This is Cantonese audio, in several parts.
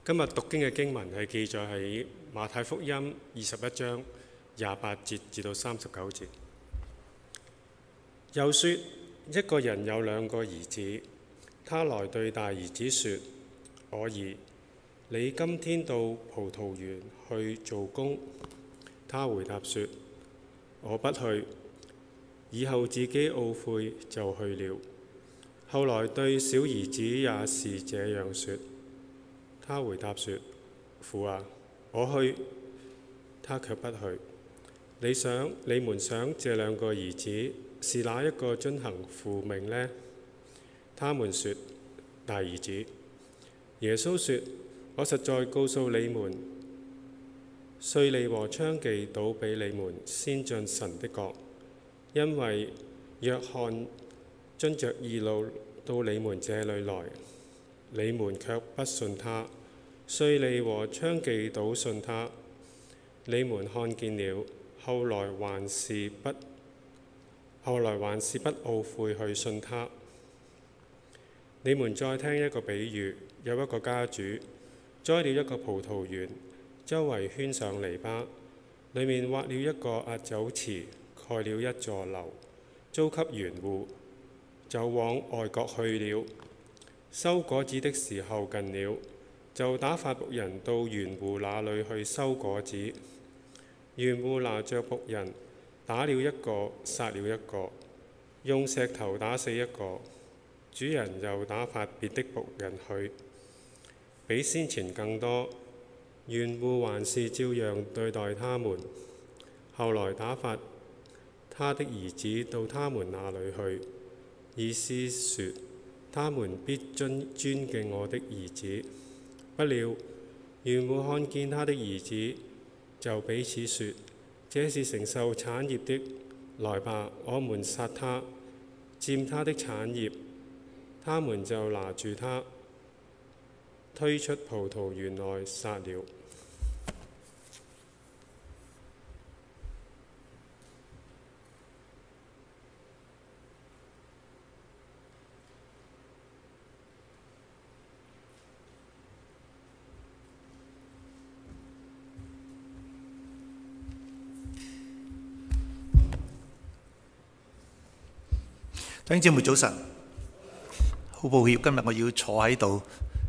今日讀經嘅經文係記載喺馬太福音21章28節至到39節。又說，一個人有兩個兒子，他來對大兒子說：我兒，你今天到葡萄園去做工。他回答說：我不去。以後自己懊悔就去了。後來對小兒子也是這樣說。他回答說：父啊，我去。他卻不去。你們想這兩個兒子是哪一個遵行父命呢？他們說：大兒子。耶穌說：我實在告訴你們，稅吏和娼妓倒比你們先進神的國。因為約翰遵着義路到你們這裏來，你們卻不信他；稅吏和娼妓倒信他。你們看見了，後來還是不懊悔去信他。你們再聽一個比喻，有一個家主栽了一個葡萄園，周圍圈上籬笆，裡面挖了一個壓酒池，蓋了一座樓，租給園戶，就往外國去了。收果子的時候近了，就打發僕人到園戶那裏去收果子。園戶拿着僕人，打了一個，殺了一個，用石頭打死一個。主人又打發別的僕人去，比先前更多。園戶還是照樣對待他們。後來打發他的兒子到他們那裏去，意思說他們必尊敬我的兒子。不料園戶看見他的兒子，就彼此說：這是承受產業的，來吧，我們殺他，佔他的產業。他們就拿住他，推出葡萄園內殺了。 弟兄姊妹早晨，好抱歉今日我要坐喺度，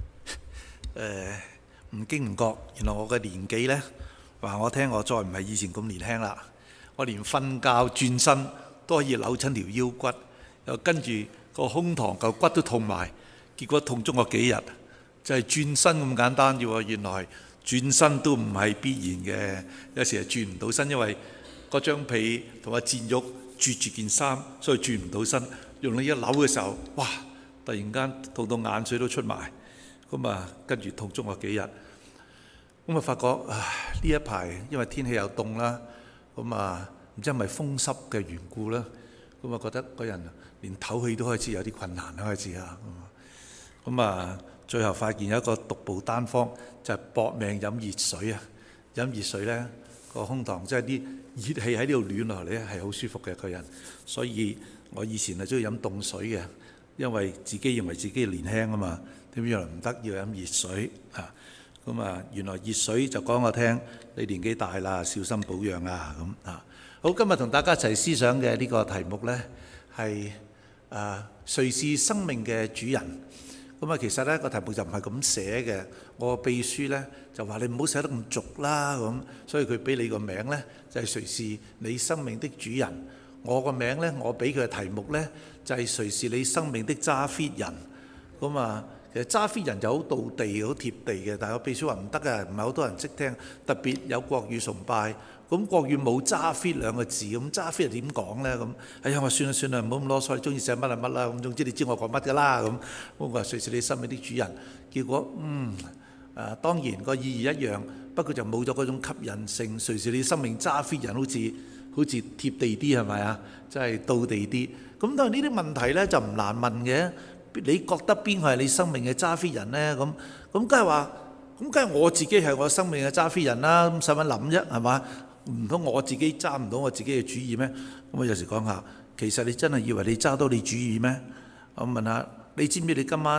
唔經唔覺，原來我嘅年紀呢，話我聽我再唔係以前咁年輕啦。我連瞓覺轉身都可以扭親條腰骨，又跟住個胸膛嚿骨都痛埋，結果痛足我幾日，就係轉身咁簡單啫喎。原來轉身都唔係必然嘅，有時係轉唔到身，因為嗰張被同埋墊褥啜住件衫，所以轉唔到身。用你一扭嘅時候，哇！突然間痛到眼水都出埋，咁啊跟住痛足我幾日，咁啊發覺呢一排因為天氣又凍啦，咁啊唔知係咪風濕嘅緣故啦，咁啊覺得個人連唞氣都開始有啲困難啦，開始啊，咁啊最後發現有一個獨步單方，就係搏命飲熱水啊！飲熱水呢個胸膛即係啲熱氣喺呢度暖落嚟咧，係好舒服嘅個人，所以我以前係中意飲凍水嘅，因為自己認為自己年輕啊嘛，點知原來唔得，要飲熱水啊！咁啊，原來熱水就講我聽，你年紀大啦，小心保養啊咁啊！好，今日同大家一齊思想嘅呢個題目呢，係誰是生命嘅主人？咁啊，其實呢個題目就唔係咁寫嘅，我個秘書呢就話你唔好寫得咁俗啦咁，所以佢俾你個名呢就係誰是你生命的主人。我個名呢，我俾佢嘅題目呢，就係誰是你生命的揸 fit 人。咁啊，其實揸 fit 人就好道地、好貼地嘅，但係我秘書話唔得嘅，唔係好多人識聽，特別有國語崇拜。咁國語冇揸 fit 兩個字，咁揸 fit 係點講呢？咁哎呀，我算啦算啦，唔好咁囉嗦，你中意寫乜係乜啦。咁總之你知我講乜㗎啦。咁我話誰是你生命的主人？結果當然個意義一樣，不過就冇咗嗰種吸引性。誰是你生命揸 fit 人？好似貼地啲係咪啊？即係道地啲。咁當然呢啲問題呢就唔難問嘅。你覺得邊個係你生命嘅揸 fit 人呢？咁梗係話，咁梗係我自己係我生命嘅揸 fit 人啦。咁使乜諗啫？係嘛？唔通我自己揸唔到我自己嘅主意咩？咁我有時講下，其實你真係以為你揸到你主意咩？我問下，你知唔知你今晚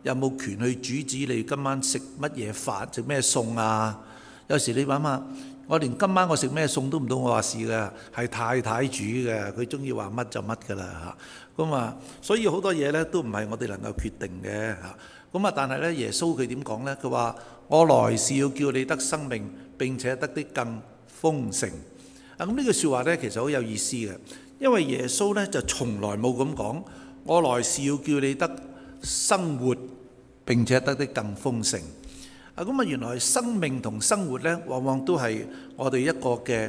有冇權去主旨你今晚食乜嘢飯，食咩餸啊？有時你諗下，我連今晚我食咩餸都唔到我話事嘅，係太太煮嘅，佢中意話乜就乜噶啦嚇。咁啊，所以好多嘢呢都唔係我哋能夠決定嘅嚇。咁啊，但係呢，耶穌佢點講呢？佢話：我來是要叫你得生命，並且得的更豐盛。啊，咁呢句説話呢，其實好有意思嘅，因為耶穌呢就從來冇咁講，我來是要叫你得生活，並且得的更豐盛。啊，咁啊，原來生命同生活呢，往往都係我哋一個嘅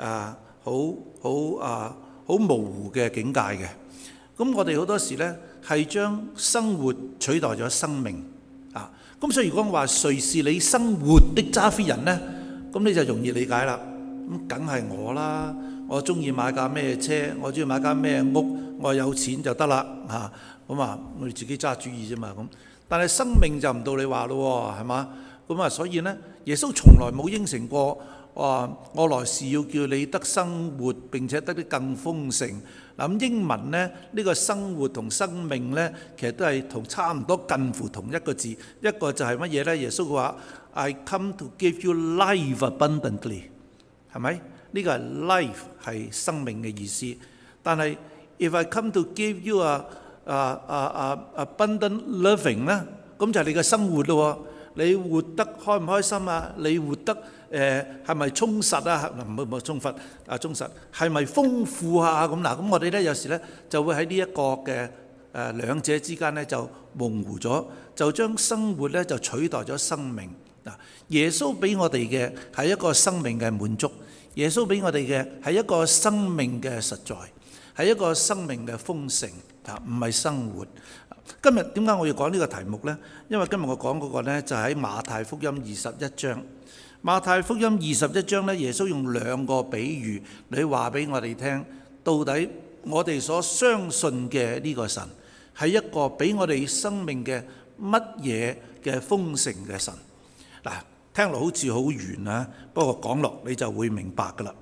好模糊嘅境界嘅。咁我哋好多時呢，係將生活取代咗生命啊。咁所以如果我話誰是你生活的揸 fit 人呢，咁你就容易理解啦。咁梗係我啦，我中意買架咩車，我中意買間咩屋，我有錢就得啦嚇。咁啊，我哋自己揸主意啫嘛咁。但係生命就唔到你話咯喎，係嘛？咁啊，所以呢，耶穌從來冇應承過話我來是要叫你得生活並且得啲更豐盛。嗱，咁英文呢，呢個生活同生命呢，其實都係同差唔多近乎同一個字，一個就係乜嘢呢？耶穌話 I come to give you life abundantly， 係咪？呢個係 life 係生命嘅意思。但係 if I come to give you abundant living 呢，咁就係你嘅生活咯。你活得開唔開心啊？你活得係咪充實啊？唔好充實啊，充實係咪豐富啊？咁嗱，咁我哋咧有時咧就會喺呢一個嘅兩者之間咧就模糊咗，就將生活咧就取代咗生命嗱。耶穌俾我哋嘅係一個生命嘅滿足，耶穌俾我哋嘅係一個生命嘅實在，係一個生命嘅豐盛啊，唔係生活。今日點解我要講呢個題目呢？因為今日我講嗰個呢，就喺馬太福音21章。馬太福音21章呢，耶穌用兩個比喻嚟話俾我哋聽，到底我哋所相信嘅呢個神係一個俾我哋生命嘅乜嘢嘅豐盛嘅神。嗱，聽落好似好遠啊，不過講落你就會明白噶啦。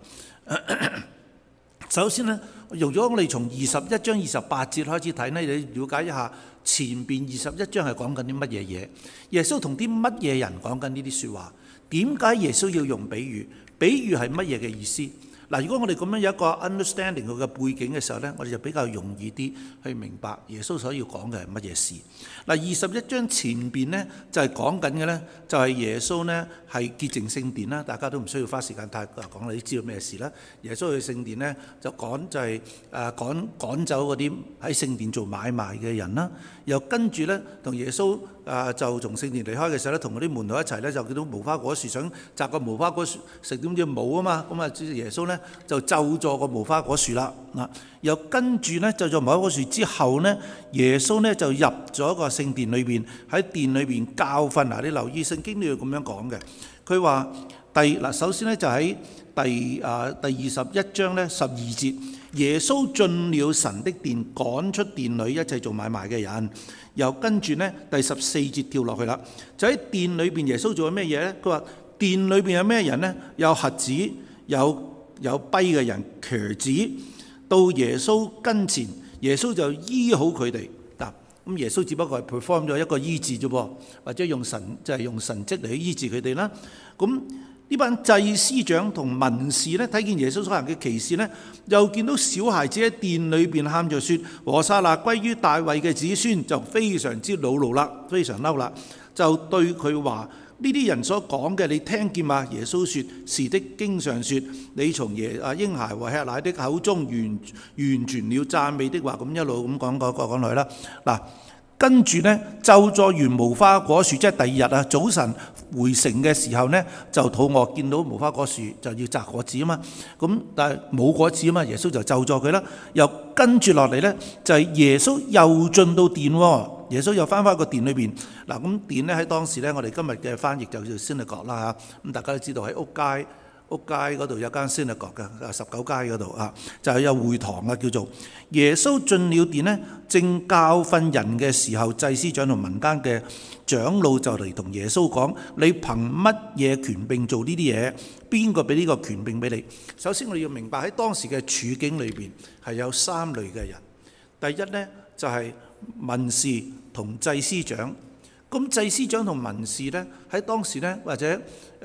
首先呢，用咗我哋從21章28節開始睇呢，你了解一下前邊21章係講緊啲乜嘢嘢？耶穌同啲乜嘢人講緊呢啲説話？點解耶穌要用比喻？比喻係乜嘢嘅意思？嗱，如果我哋咁樣有一個 understanding 佢嘅背景嘅時候呢，我哋就比較容易啲去明白耶穌所要講嘅係乜嘢事。嗱，21章前邊呢，就係講緊嘅呢，就係耶穌呢係潔淨聖殿啦，大家都唔需要花時間太講，你都知道咩事啦。耶穌去聖殿呢，就趕趕走嗰啲喺聖殿做買賣嘅人啦，又跟住呢，同耶穌就從聖殿離開嘅時候呢，同嗰啲門徒一齊呢，就見到無花果樹，想摘個無花果樹食，點知冇啊嘛，咁啊耶穌呢就咒詛個無花果樹啦。嗱，又跟住呢，咒詛無花果樹之後呢，耶穌呢就入咗個聖殿裏邊，喺殿裏邊教訓。嗱，你留意聖經都要咁樣講嘅。佢話首先呢，就喺第21章呢12節，耶穌進了神的殿，趕出殿裏一切做買賣嘅人。又跟住呢，第14節跳落去啦，就喺殿裏邊耶穌做咗咩嘢呢？佢話殿裏邊有咩人呢？有瞎子，有跛嘅人，瘸子到耶穌跟前，耶穌就醫好佢哋。嗱，咁耶穌只不過係 perform 咗一個醫治啫噃，或者用神蹟嚟去醫治佢哋啦。咁呢班祭司長同文士呢，睇見耶穌所行嘅奇事呢，又見到小孩子喺殿裏邊喊着說：和散那歸於大衛嘅子孫，就非常之惱怒啦，非常嬲啦，就對佢話：呢啲人所講嘅，你聽見嘛？耶穌說：是的，經上說，你從嬰孩和吃奶的口中完全了讚美的話。咁一路咁講落去啦。嗱，跟住呢，咒詛完無花果樹，即係第二日啊，早晨回城嘅時候呢，就肚餓，見到無花果樹就要摘果子啊嘛。咁但係冇果子啊嘛，耶穌就咒詛佢啦。又跟住落嚟呢，就係耶穌又進到殿喎。耶穌又翻返個殿裏邊。嗱，咁殿呢，喺當時呢，我哋今日嘅翻譯就叫做 synagogue 啦嚇。咁大家都知道喺屋街嗰度有間 synagogue 嘅，19街嗰度啊，就係有會堂啊，叫做。耶穌進了殿呢，正教訓人嘅時候，祭司長同民間嘅長老就嚟同耶穌講：你憑乜嘢權柄做呢啲嘢？邊個俾呢個權柄俾你？首先我哋要明白喺當時嘅處境裏邊係有3類嘅人。第一呢，就係文士同祭司長， 咁祭司長同文士呢，喺當時呢，或者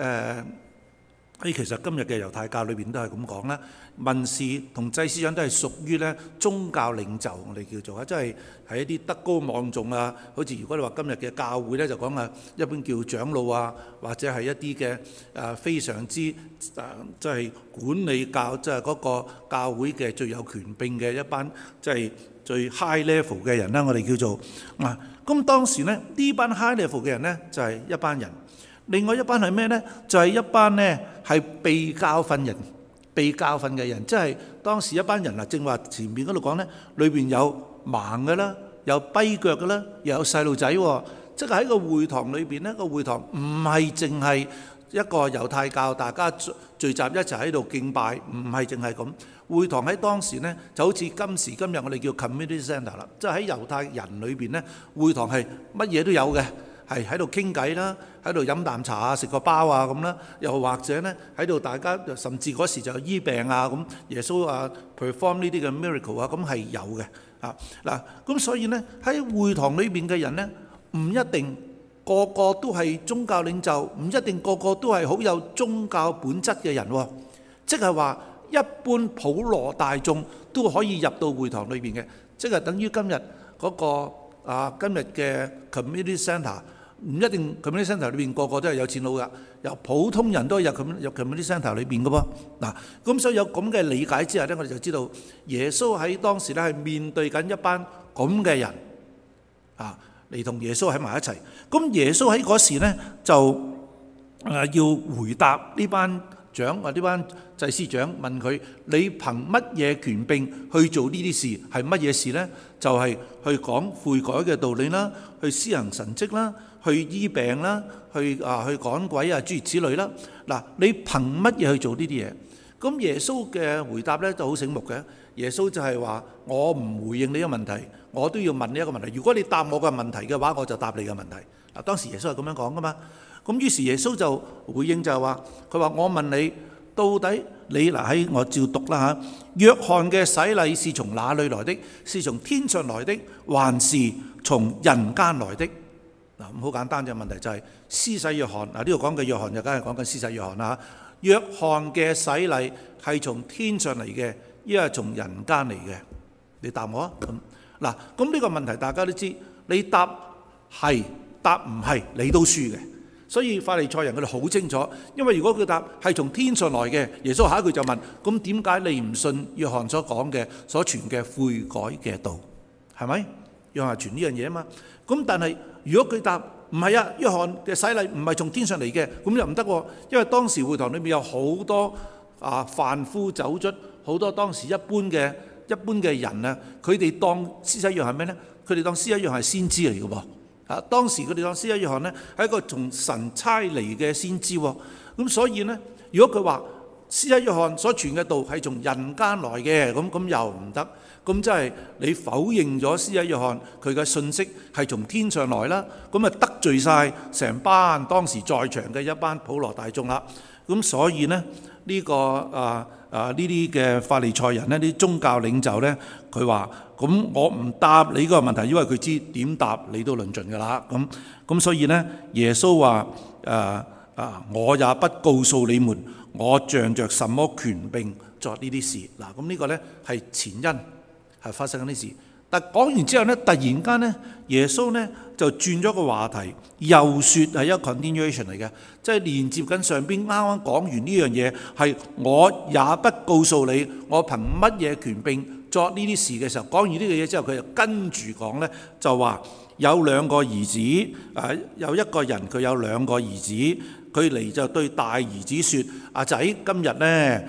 其實今日嘅猶太教裏邊都係咁講啦。文士同祭司長都係屬於咧宗教領袖，我哋叫做即係一啲德高望重啊。好似如果你話今日嘅教會咧，就講一般叫長老啊，或者係一啲嘅非常之即係管理教即係嗰個教會嘅最有權柄嘅一班即係最 high level 嘅人啦。我哋叫做咁當時咧呢班 high level 嘅人咧就係一班人。另外一班係咩呢？就係一班呢係被教訓人、被教訓嘅人，即係當時一班人啊。正話前面嗰度講呢，裏邊有盲嘅啦，有跛腳嘅啦，又有細路仔喎。即係喺個會堂裏邊呢，個會堂唔係淨係一個猶太教大家聚集一齊喺度敬拜，唔係淨係咁。會堂喺當時呢就好似今時今日我哋叫 community centre 啦，即係喺猶太人裏邊呢，會堂係乜嘢都有嘅。係喺度傾偈啦，喺度飲啖茶啊，食個包啊咁啦，又或者呢喺度大家甚至嗰時就醫病啊咁，耶穌perform 呢啲嘅 miracle 啊，咁係有嘅嗱。咁所以呢喺會堂裏邊嘅人呢，唔一定個個都係宗教領袖，唔一定個個都係好有宗教本質嘅人喎。即係話一般普羅大眾都可以入到會堂裏邊嘅，即係等於今日嗰個今日嘅 community centre。唔一定 community centre 裏邊個個都係有錢佬噶，由普通人都入 community centre 裏邊嘅噃嗱。咁所以有咁嘅理解之下咧，我哋就知道耶穌喺當時咧係面對緊一班咁嘅人嚟同耶穌喺埋一齊。咁耶穌喺嗰時咧就要回答呢班長或呢班祭司長，問佢：你憑乜嘢權柄去做呢啲事？係乜嘢事咧？就係去講悔改嘅道理啦，去施行神蹟啦，去醫病啦，去趕鬼啊，諸如此類啦。嗱，你憑乜嘢去做呢啲嘢？咁耶穌嘅回答咧就好醒目嘅。耶穌就係話：我唔回應你一個問題，我都要問你一個問題。如果你答我嘅問題嘅話，我就答你嘅問題。嗱，當時耶穌係咁樣講噶嘛。咁於是耶穌就回應就係話：佢話我問你，到底你喺我照讀啦嚇。約翰嘅洗禮是從哪裏來的？是從天上來的，還是從人間來的？嗱，咁好簡單嘅問題就係施洗約翰。呢度講嘅約翰就梗係講緊施洗約翰啦。約翰嘅洗禮係從天上嚟嘅，抑係從人間嚟嘅？你答我啊！咁咁呢個問題大家都知，你答係答唔係，你都輸嘅。所以法利賽人佢哋好清楚，因為如果佢答係從天上來嘅，耶穌下一句就問：咁點解你唔信約翰所講嘅、所傳嘅悔改嘅道？係咪？約翰傳呢樣嘢啊嘛。咁但係如果佢答唔係啊，約翰嘅洗禮唔係從天上嚟嘅，咁又唔得喎。因為當時會堂裏面有好多販夫走卒，好多當時一般嘅人啊，佢哋當施洗約翰係咩呢？佢哋當施洗約翰係先知嚟嘅噃。當時佢哋當施洗約翰呢係一個從神差嚟嘅先知喎。咁所以呢，如果佢話施洗約翰所傳嘅道係從人間來嘅，咁又唔得。咁即係你否認咗施洗約翰佢嘅信息係從天上來啦，咁啊得罪晒成班當時在場嘅一班普羅大眾啦。咁所以呢，呢啲嘅法利賽人呢，啲宗教領袖呢，佢話：咁我唔答你個問題，因為佢知點答你都論盡㗎啦。咁所以呢，耶穌話：我也不告訴你們，我仗着什麼權柄作呢啲事。嗱，咁呢個呢係前因，係發生緊啲事。但講完之後呢，突然間呢，耶穌呢就轉咗個話題，又説係一個 continuation 嚟嘅，即係連接緊上邊啱啱講完呢樣嘢，係我也不告訴你，我憑乜嘢權柄作呢啲事嘅時候，講完呢個嘢之後，佢就跟住講呢，就話有兩個兒子，有一個人佢有兩個兒子，佢嚟就對大兒子説：阿仔，今日呢，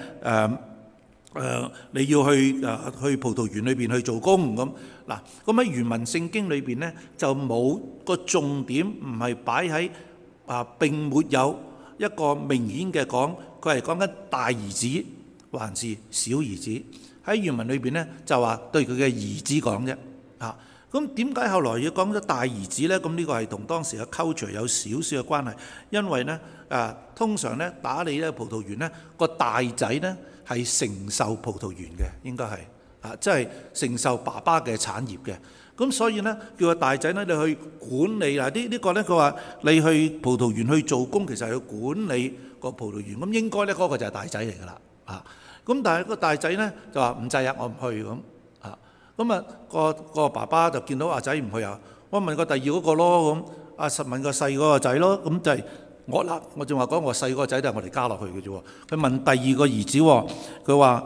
你要去葡萄園裏邊去做工咁。嗱，咁喺原文聖經裏邊呢，就冇個重點，唔係擺喺並沒有一個明顯嘅講，佢係講緊大兒子還是小兒子。喺原文裏邊呢，就話對佢嘅兒子講啫。咁點解後來要講咗大兒子呢？咁呢個係同當時嘅 culture 有少少嘅關係，因為呢通常呢打理咧葡萄園呢，個大仔呢係承受葡萄園嘅，應該係即係承受爸爸嘅產業嘅。 咁所以呢，叫個大仔呢，你去管理嗱呢個呢，佢話你去葡萄園去做工，其實係去管理個葡萄園。咁應該呢，嗰個就係大仔嚟㗎啦。咁但係個大仔呢，就話唔制啊，我唔去咁。咁啊個爸爸就見到阿仔唔去啊，我問個第二嗰個咯咁。實問個細嗰個仔咯，咁就係我仲話講我細個仔都係我哋加落去嘅啫喎。佢問第二個兒子喎，佢話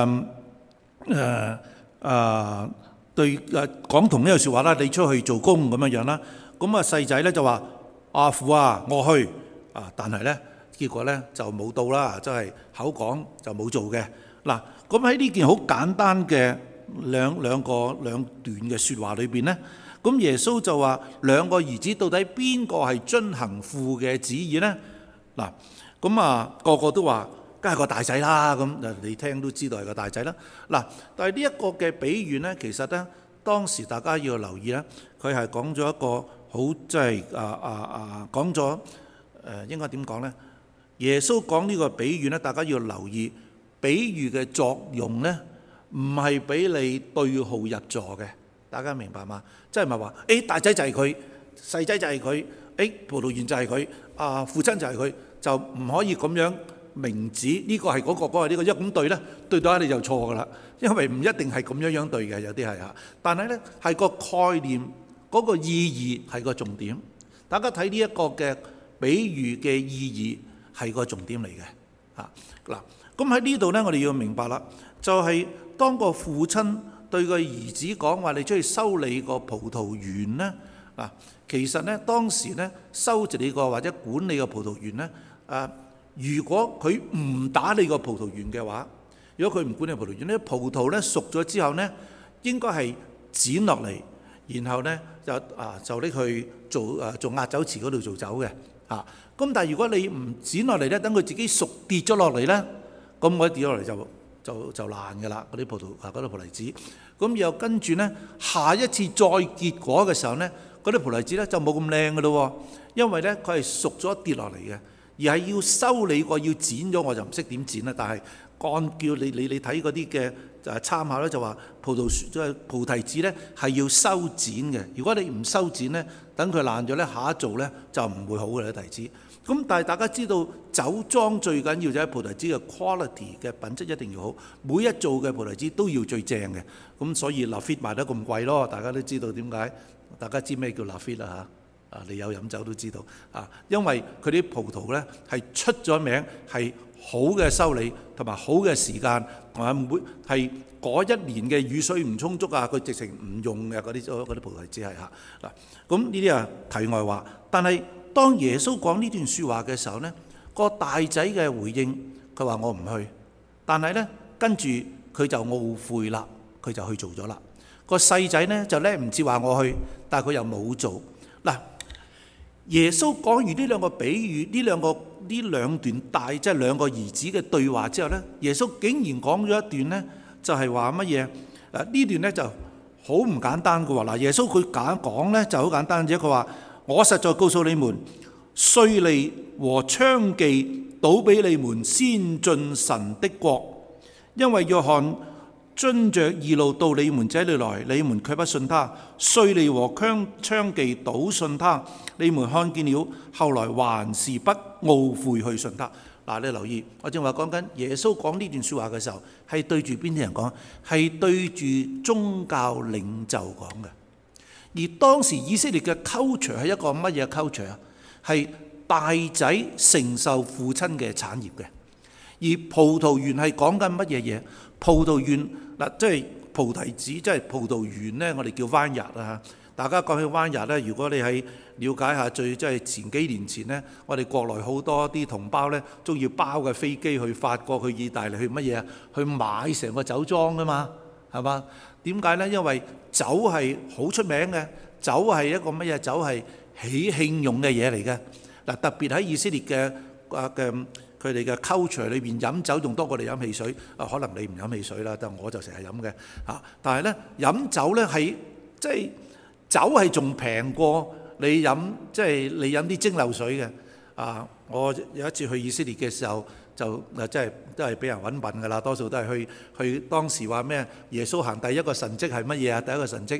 對講同呢個説話啦，你出去做工咁樣啦。咁細仔咧就話阿父啊，我去但係咧結果咧就冇到啦，即係口講就冇做嘅。嗱，咁喺呢件好簡單嘅兩段嘅説話裏邊咧。咁耶穌就話兩個兒子到底邊個係遵行父嘅旨意呢？嗱，咁個個都話梗係個大仔啦。咁你聽都知道係個大仔啦。嗱，但係呢一個嘅比喻呢，其實呢，當時大家要留意呢，佢係講咗一個好即係講咗應該點講呢？耶穌講呢個比喻呢，大家要留意比喻嘅作用呢，唔係俾你對號入座嘅。大家明白嗎？即係唔係話大仔就係佢，細仔就係佢，葡萄園就係佢，父親就係佢，就唔可以咁樣明指呢個係嗰個，嗰個呢個，一咁對呢，對到你就錯噶啦。因為唔一定係咁樣對嘅，有啲係但係呢，係個概念嗰個意義係個重點。大家睇呢一個嘅比喻嘅意義係個重點嚟嘅。嗱，咁喺呢度呢，我哋要明白啦，就係當個父親對個兒子講話，你出去修理個葡萄園呢？其實呢，當時呢，收治你個或者管理個葡萄園呢，如果佢唔打理個葡萄園嘅話，如果佢唔管理葡萄園呢，葡萄呢熟咗之後呢，應該係剪落嚟，然後呢就拎去做壓酒池嗰度做酒嘅。咁但係如果你唔剪落嚟呢，等佢自己熟跌咗落嚟呢，咁我一跌落嚟就爛㗎啦，嗰啲葡萄梨子。咁又跟住呢，下一次再結果嘅時候呢，嗰啲葡萄梨子呢就冇咁靚㗎咯，因為呢，佢係熟咗跌落嚟嘅，而係要修理過要剪咗，我就唔識點剪啦。但係按叫你睇嗰啲嘅參考呢，就話葡提子呢係要修剪嘅。如果你唔修剪呢，等佢爛咗呢，下一造呢就唔會好嘅啲提子。咁但係大家知道酒莊最緊要就係葡提子嘅 quality 嘅品質一定要好，每一造嘅葡提子都要最正嘅。咁所以 Lafite 賣得咁貴咯，大家都知道點解？大家知咩叫 Lafite啦嚇？你有飲酒都知道因為佢啲葡萄呢係出咗名係好嘅修理同埋好嘅時間，同埋每係嗰一年嘅雨水唔充足佢直情唔用嘅嗰啲葡提子係嗱。咁呢啲題外話，但係當耶穌講呢段説話嘅時候呢，個大仔嘅回應，佢話我唔去，但係呢，跟住佢就懊悔啦，佢就去做咗啦。個細仔呢就叻唔切話我去，但係佢又冇做。嗱，耶穌講完呢兩個比喻，呢兩段即係兩個兒子嘅對話之後呢，耶穌竟然講咗一段呢，就係話乜嘢？呢段呢就好唔簡單嘅喎。嗱，耶穌佢講呢就好簡單啫，佢話。我實在告訴你們，稅吏和娼妓倒比你們先進神的國，因為約翰遵着義路到你們這裏來，你們卻不信他；稅吏和娼妓倒信他，你們看見了，後來還是不懊悔去信他。嗱，你留意，我正話講緊耶穌講呢段説話嘅時候，係對住邊啲人講？係對住宗教領袖講嘅。而當時以色列嘅 culture 係一個乜嘢 culture 啊？係大仔承受父親嘅產業嘅。而葡萄園係講緊乜嘢嘢？葡萄園嗱，即係菩提子，即係葡萄園呢，我哋叫 vineyard 啊。大家講起 vineyard呢，如果你係了解下即係前幾年前呢，我哋國內好多啲同胞呢，中意包嘅飛機去法國、去意大利、去乜嘢啊？去買成個酒莊㗎嘛，係嘛？點解呢？因為酒係好出名嘅，酒係一個乜嘢？酒係喜慶用嘅嘢嚟嘅。嗱，特別喺以色列嘅佢哋嘅 culture 裏邊，飲酒仲多過你飲汽水。可能你唔飲汽水啦，但我就成日飲嘅嚇。但係呢，飲酒呢係即係酒係仲平過你飲你飲啲蒸餾水嘅。我有一次去以色列嘅時候，就即係都係俾人揾笨㗎啦，多數都係去當時話咩？耶穌行第一個神蹟係乜嘢啊？第一個神蹟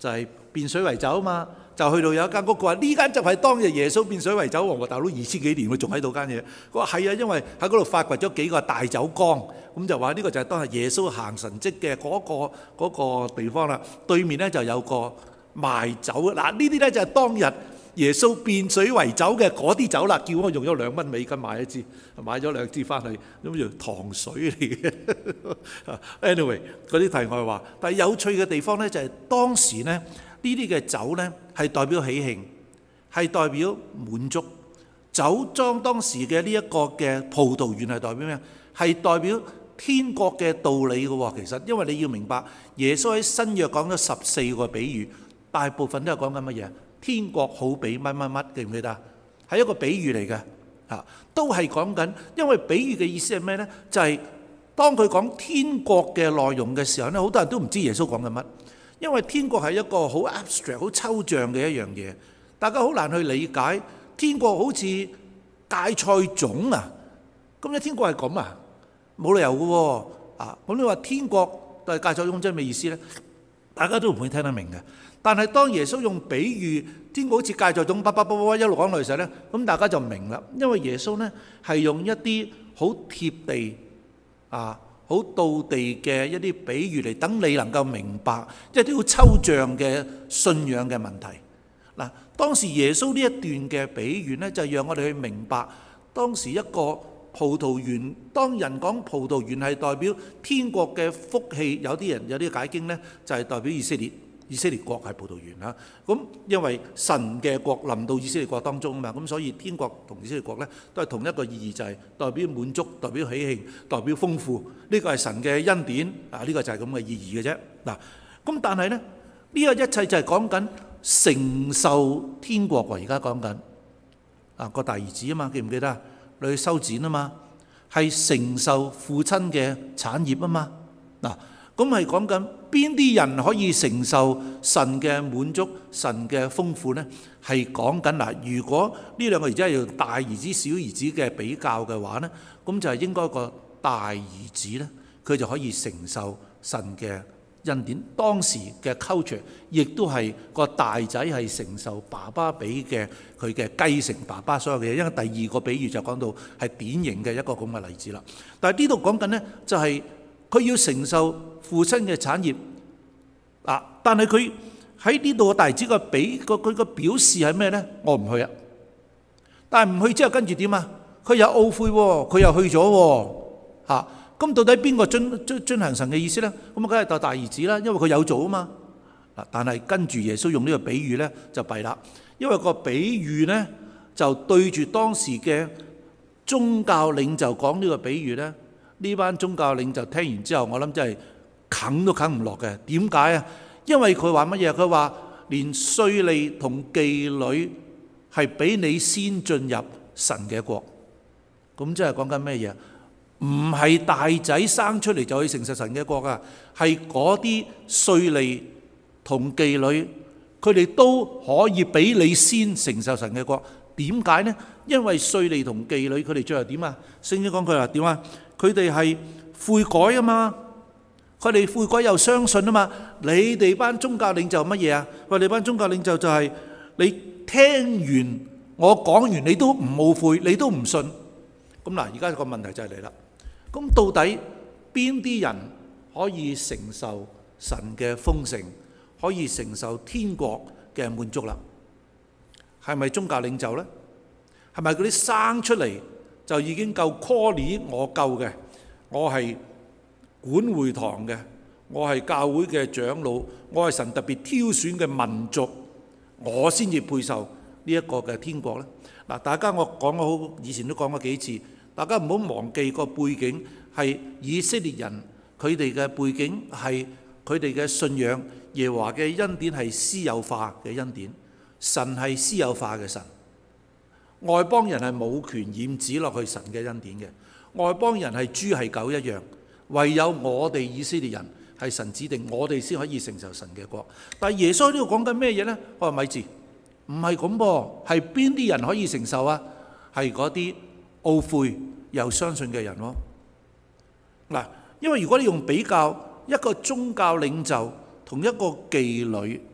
就係變水為酒啊嘛。就去到有一間屋，佢話呢間就係當日耶穌變水為酒王，大佬2000幾年佢仲喺度間嘢。佢話係啊，因為喺嗰度發掘咗幾個大酒缸，咁就話呢個就係當日耶穌行神蹟嘅嗰個地方啦。對面呢就有個賣酒，嗱呢啲呢就係當日耶穌變水為酒嘅嗰啲酒啦。叫我用咗2蚊美金買一支，買咗2支翻去，咁就糖水嚟嘅。Anyway， 嗰啲題外話，但係有趣嘅地方呢就係當時呢。呢啲嘅酒呢，係代表喜慶，係代表滿足。酒莊當時嘅呢一個嘅葡萄園係代表咩？係代表天國嘅道理嘅喎。其實因為你要明白，耶穌喺新約講咗14個比喻，大部分都係講緊乜嘢？天國好比乜乜乜，記唔記得？係一個比喻嚟嘅，都係講緊。因為比喻嘅意思係咩呢？就係當佢講天國嘅內容嘅時候呢，好多人都唔知耶穌講緊乜。因為天國係一個好 abstract、好抽象嘅一樣嘢，大家好難去理解。天國好似芥菜種啊，咁你天國係咁啊？冇理由嘅喎。咁你話天國對芥菜種即係咩意思呢？大家都唔會聽得明嘅。但係當耶穌用比喻，天國好似芥菜種，一路講落去時候呢，咁大家就明啦。因為耶穌呢係用一啲好貼地好道地嘅一啲比喻嚟等你能夠明白一啲好抽象嘅信仰嘅問題。嗱，當時耶穌呢一段嘅比喻呢，就讓我哋去明白當時一個葡萄園。當人講葡萄園係代表天國嘅福氣，有啲人有啲解經呢，就係代表以色列國係葡萄園啦。咁因為神嘅國臨到以色列國當中啊嘛，咁所以天國同以色列國呢都係同一個意義，就係代表滿足、代表喜慶、代表豐富。呢個係神嘅恩典呢個就係咁嘅意義嘅啫。嗱，咁但係呢，呢個一切就係講緊承受天國喎。而家講緊個大兒子啊嘛，記唔記得？你去修剪啊嘛，係承受父親嘅產業啊嘛。嗱，咁係講緊邊啲人可以承受神嘅滿足、神嘅豐富呢？係講緊嗱，如果呢兩個兒子係用大兒子、小兒子嘅比較嘅話呢，咁就係應該個大兒子呢，佢就可以承受神嘅恩典。當時嘅 culture 亦都係個大仔係承受爸爸俾嘅佢嘅繼承爸爸所有嘅嘢。因為第二個比喻就講到係典型嘅一個咁嘅例子啦。但係呢度講緊呢，就係佢要承受父親嘅產業但係佢喺呢度個大兒子佢個表示係咩呢？我唔去啊！但係唔去之後跟住點啊？佢有懊悔喎，佢又去咗喎。咁到底邊個遵行神嘅意思呢？咁梗係大兒子啦，因為佢有做啊嘛。但係跟住耶穌用呢個比喻呢就弊啦，因為個比喻呢就對住當時嘅宗教領袖講呢個比喻呢。呢班宗教領袖聽完之後，我諗真係啃都啃唔落嘅。點解啊？因為佢話乜嘢？佢話連稅吏同妓女係比你先進入神嘅國。咁即係講緊咩嘢？唔係大仔生出嚟就可以承受神嘅國啊，係嗰啲稅吏同妓女，佢哋都可以比你先承受神嘅國。點解呢？因為稅吏同妓女佢哋最後點啊？聖經講佢話點啊？佢哋係悔改啊嘛，佢哋悔改又相信啊嘛。你哋班宗教領袖乜嘢啊？佢哋班宗教領袖就係你聽完我講完，你都唔懊悔，你都唔信。咁嗱，而家個問題就係嚟啦。咁到底邊啲人可以承受神嘅豐盛，可以承受天國嘅滿足啦？係咪宗教領袖呢？係咪嗰啲生出嚟就已經夠 call 我夠嘅？我係管會堂嘅，我係教會嘅長老，我係神特別挑選嘅民族，我先至配受呢一個嘅天國呢？嗱，大家我講過好，以前都講過幾次，大家唔好忘記個背景係以色列人，佢哋嘅背景係佢哋嘅信仰，耶和華嘅恩典係私有化嘅恩典，神係私有化嘅神，外邦人係冇權染指落去神嘅恩典嘅，外邦人係豬係狗一樣，唯有我哋以色列人係神指定，我哋先可以承受神嘅國。但係耶穌喺呢度講緊咩嘢呢？我話咪住，唔係咁噃，係邊啲人可以承受啊？係嗰啲懊悔又相信嘅人咯。嗱，因為如果你用比較一個宗教領袖同一個妓女，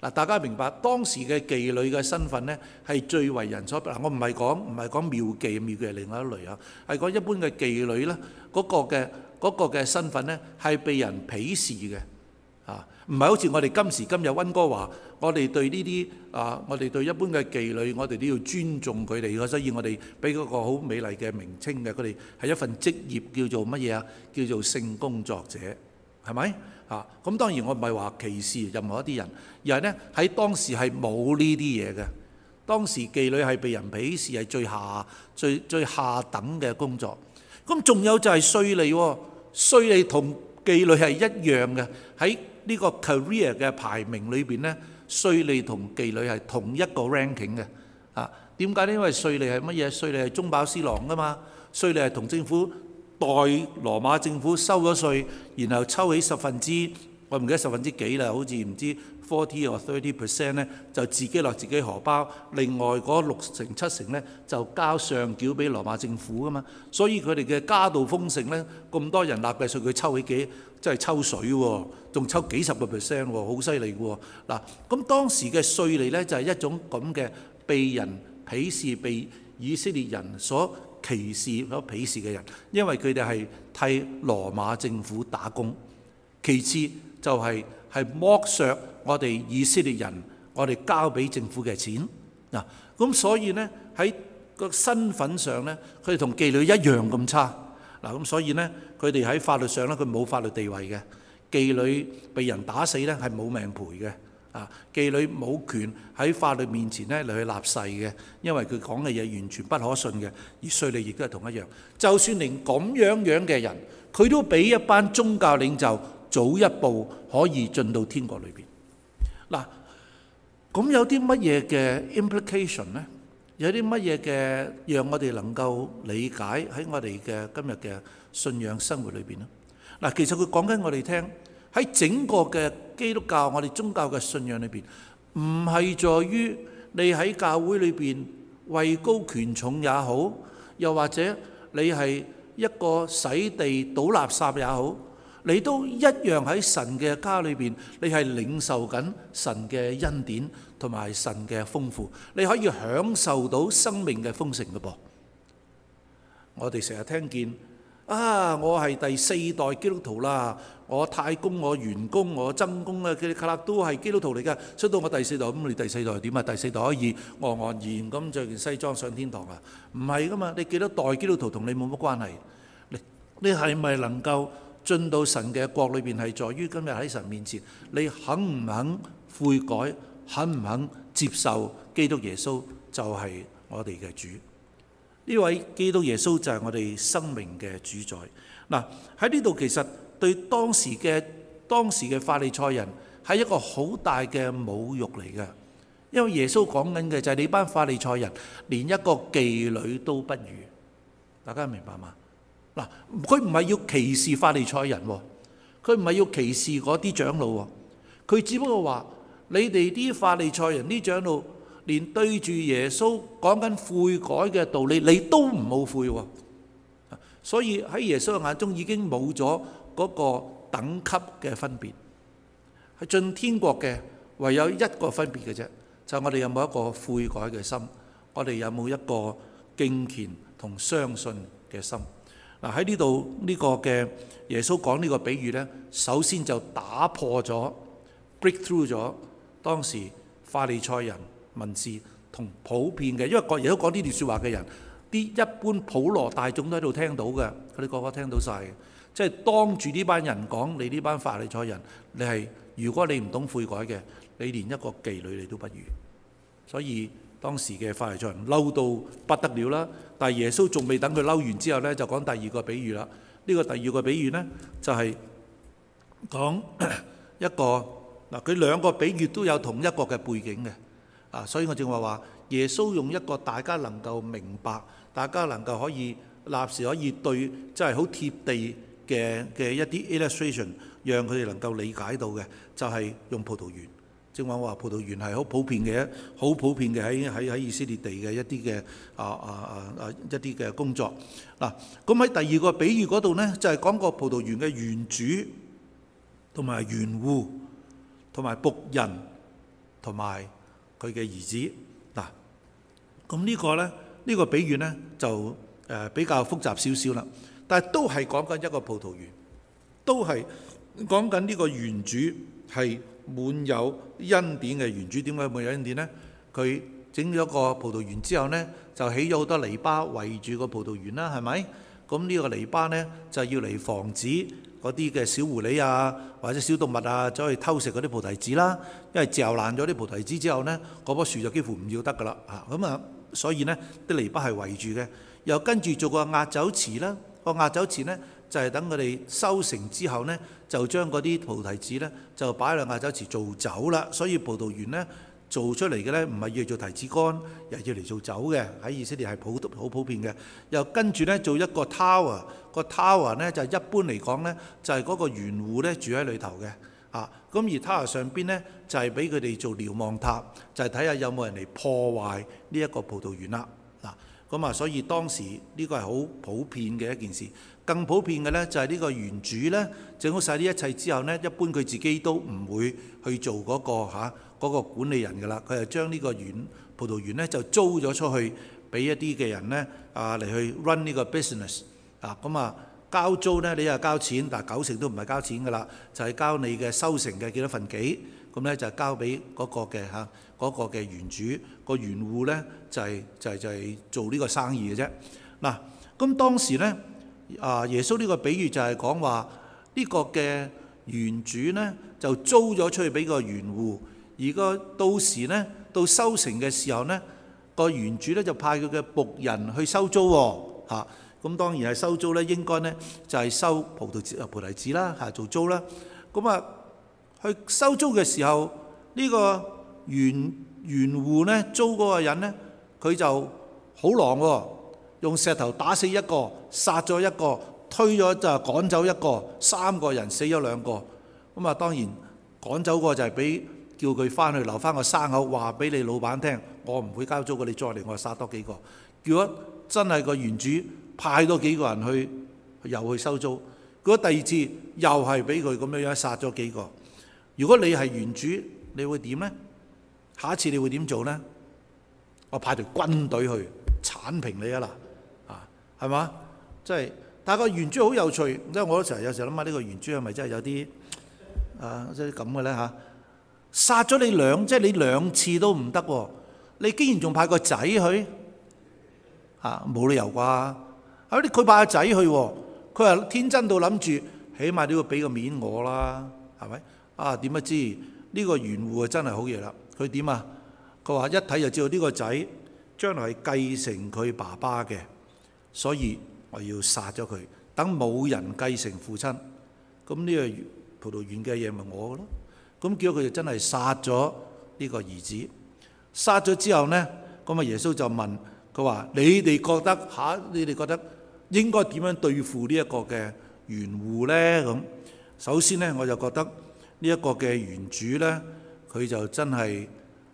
嗱，大家明白當時嘅妓女嘅身份呢，係最為人所我唔係講廟妓，廟妓係另外一類啊，係講一般嘅妓女呢，嗰個嘅身份呢，係被人鄙視嘅啊，唔係好似我哋今時今日溫哥華，我哋對呢啲我哋對一般嘅妓女，我哋都要尊重佢哋嘅，所以我哋俾嗰個好美麗嘅名稱嘅，佢哋係一份職業叫做乜嘢啊？叫做性工作者，係咪？咁當然我唔係話歧視任何一啲人，而係呢，喺當時係冇呢啲嘢嘅。當時妓女係被人鄙視，係最下等嘅工作。咁仲有就係稅吏喎，稅吏同妓女係一樣嘅。喺呢個 career 嘅排名裏邊呢，稅吏同妓女係同一個 ranking 嘅。點解呢？因為稅吏係乜嘢？稅吏係中飽私囊噶嘛，稅吏係同政府代羅馬政府收咗稅，然後抽起10%，我唔記得10%幾啦，好似唔知 40 或 30% 呢，就自己落自己荷包，另外嗰6成7成呢，就交上繳俾羅馬政府噶嘛。所以佢哋嘅家道豐盛呢，咁多人納嘅稅佢抽起幾，真係抽水喎，仲抽幾10%喎，好犀利喎。嗱，咁當時嘅稅吏呢，就係一種咁嘅被人鄙視、被以色列人所歧視、所鄙視嘅人，因為佢哋係替羅馬政府打工。其次就係剝削我哋以色列人，我哋交俾政府嘅錢嗱。咁所以呢，喺個身份上呢，佢哋同妓女一樣咁差嗱。咁所以呢，佢哋喺法律上呢，佢冇法律地位嘅。妓女被人打死呢，係冇命賠嘅。妓女冇權喺法律面前呢嚟去立誓嘅，因為佢講嘅嘢完全不可信嘅。而稅吏亦都係同一樣，就算連咁樣嘅人，佢都比一班宗教領袖早一步可以進到天國裏邊。嗱，咁有啲乜嘢嘅 implication 呢？有啲乜嘢嘅讓我哋能夠理解喺我哋嘅今日嘅信仰生活裏邊呢？嗱，其實佢講緊我哋聽。喺整個嘅基督教，我哋宗教嘅信仰裏邊，唔係在於你喺教會裏邊位高權重也好，又或者你係一個洗地倒垃圾也好，你都一樣喺神嘅家裏邊，你係領受緊神嘅恩典同埋神嘅豐富，你可以享受到生命嘅豐盛嘅噃。我哋成日聽見我係第4代基督徒啦，我太公、我元公、我曾公啊，佢哋卡都係基督徒嚟㗎。出到我第4代，咁你第4代點啊？第4代可以安安然咁著件西裝上天堂啊？唔係噶嘛，你幾多代基督徒同你冇乜關係。你係咪能夠進到神嘅國裏邊？係在於今日喺神面前，你肯唔肯悔改，肯唔肯接受基督耶穌就係我哋嘅主。呢位基督耶穌就係我哋生命嘅主宰。嗱，喺呢度其實對當時嘅法利賽人係一個好大嘅侮辱嚟嘅，因為耶穌講緊嘅就係你班法利賽人連一個妓女都不如。大家明白嗎？嗱，佢唔係要歧視法利賽人，佢唔係要歧視嗰啲長老，佢只不過話你哋啲法利賽人啲長老，連對住耶穌講緊悔改嘅道理，你都唔好悔喎。所以喺耶穌嘅眼中已經冇咗嗰個等級嘅分別。係進天國嘅唯有一個分別嘅啫，就係我哋有冇一個悔改嘅心，我哋有冇一個敬虔同相信嘅心。嗱，喺呢度呢個嘅耶穌講呢個比喻呢，首先就打破咗 break through 咗當時法利賽人文士同普遍嘅，因為耶穌講呢段説話嘅人，啲一般普羅大眾都喺度聽到嘅，佢哋個個聽到晒嘅，即係當住呢班人講，你呢班法利賽人，你係如果你唔懂悔改嘅，你連一個妓女你都不如。所以當時嘅法利賽人嬲到不得了啦。但係耶穌仲未等佢嬲完之後呢，就講第二個比喻啦。呢個第二個比喻呢，就係講一個嗱，佢兩個比喻都有同一個嘅背景嘅。所以我正話耶穌用一個大家能夠明白，大家能夠可以立時可以對，即係好貼地嘅一啲 illustration， 讓佢哋能夠理解到嘅，就係用葡萄園。正話我話葡萄園係好普遍嘅，喺以色列地嘅一啲嘅工作。嗱，咁喺第二個比喻嗰度呢，就係講個葡萄園嘅園主同埋園戶同埋僕人同埋佢嘅兒子。嗱，咁呢個呢，呢個比喻呢，就比較複雜少少啦，但係都係講緊一個葡萄園，都係講緊呢個園主係滿有恩典嘅園主。點解滿有恩典呢？佢整咗個葡萄園之後呢，就起咗好多籬笆圍住個葡萄園啦，係咪？咁呢個籬笆呢，就要嚟防止嗰啲嘅小狐狸啊，或者小動物啊，走去偷食嗰啲菩提子啦。因為嚼爛咗啲葡提子之後呢，嗰棵樹就幾乎唔要得噶啦嚇。咁啊，所以呢啲籬笆係圍住嘅。又跟住做個壓酒池啦。個壓酒池呢，就係等佢哋收成之後呢，就將嗰啲葡提子呢，就擺落壓酒池做酒啦。所以葡萄園呢，做出嚟嘅呢，唔係要做提子乾，又要嚟做酒嘅。喺以色列係好普遍嘅。又跟住呢，做一個 tower， 個 tower 呢，就一般嚟講呢，就係嗰個園戶呢住喺裏頭嘅。咁而 tower 上邊呢，就係俾佢哋做瞭望塔，就係睇下有冇人嚟破壞呢一個葡萄園啦。咁啊，所以當時呢個係好普遍嘅一件事。更普遍嘅呢，就係呢個園主呢，整好晒呢一切之後呢，一般佢自己都唔會去做嗰個管理人噶啦。佢係將呢個葡萄園呢，就租咗出去俾一啲嘅人呢嚟去 run 呢個 business。咁啊，交租呢，你又交錢，但係90%都唔係交錢噶啦，就係交你嘅收成嘅幾多分幾。咁呢就交俾嗰個嘅園主，個園戶呢，就係做呢個生意嘅啫。嗱，咁當時呢，耶穌呢個比喻就係講話呢個嘅園主呢，就租咗出去俾個園戶，而到時呢，到收成嘅時候呢，個園主呢，就派佢嘅僕人去收租喎。咁當然係收租呢，應該呢，就係收葡提子啦，做租啦。咁啊，去收租嘅時候，呢個園戶呢，租嗰個人呢，佢就好狼喎，用石頭打死一個，殺咗一個，推咗就趕走一個，3個人死咗2個。咁啊，當然趕走個就係叫佢翻去留翻個生口，話俾你老闆聽，我唔會交租嘅，你再嚟我殺多幾個。如果真係個園主派多幾個人去，又去收租，如果第二次又係俾佢咁樣殺咗幾個。如果你係園主，你會點呢？下一次你會點做呢？我派條軍隊去剷平你啊嗱，係嘛？即係，但係個園主好有趣，即係我有時諗下呢個園主係咪真係有啲即係咁嘅咧嚇？殺咗你即係你2次都唔得喎，你竟然仲派個仔去冇理由啩？佢派個仔去喎，佢話天真到諗住，起碼都要俾個面我啦，係咪？點不知呢個園戶真係好嘢啦！佢點啊？佢話一睇就知道呢個仔將來係繼承佢爸爸嘅，所以我要殺咗佢，等冇人繼承父親。咁呢個葡萄園嘅嘢咪我嘅咯？咁結果佢就真係殺咗呢個兒子。殺咗之後呢，咁啊耶穌就問佢話：你哋覺得應該點樣對付呢一個嘅園戶呢？咁首先呢，我就覺得呢一個嘅園主呢，佢就真係